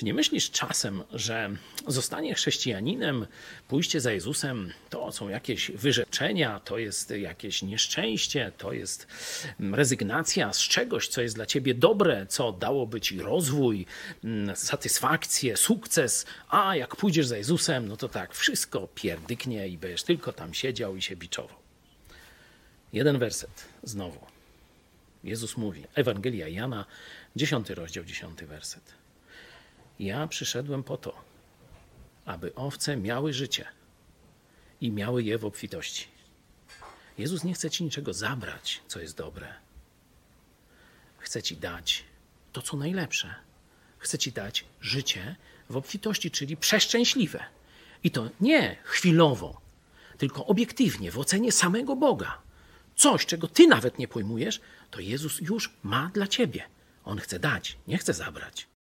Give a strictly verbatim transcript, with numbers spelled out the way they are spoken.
Czy nie myślisz czasem, że zostanie chrześcijaninem, pójście za Jezusem to są jakieś wyrzeczenia, to jest jakieś nieszczęście, to jest rezygnacja z czegoś, co jest dla ciebie dobre, co dałoby ci rozwój, satysfakcję, sukces, a jak pójdziesz za Jezusem, no to tak, wszystko pierdyknie i będziesz tylko tam siedział i się biczował. Jeden werset znowu. Jezus mówi, Ewangelia Jana, dziesiąty rozdział, dziesiąty werset. Ja przyszedłem po to, aby owce miały życie i miały je w obfitości. Jezus nie chce ci niczego zabrać, co jest dobre. Chce ci dać to, co najlepsze. Chce ci dać życie w obfitości, czyli przeszczęśliwe. I to nie chwilowo, tylko obiektywnie, w ocenie samego Boga. Coś, czego ty nawet nie pojmujesz, to Jezus już ma dla ciebie. On chce dać, nie chce zabrać.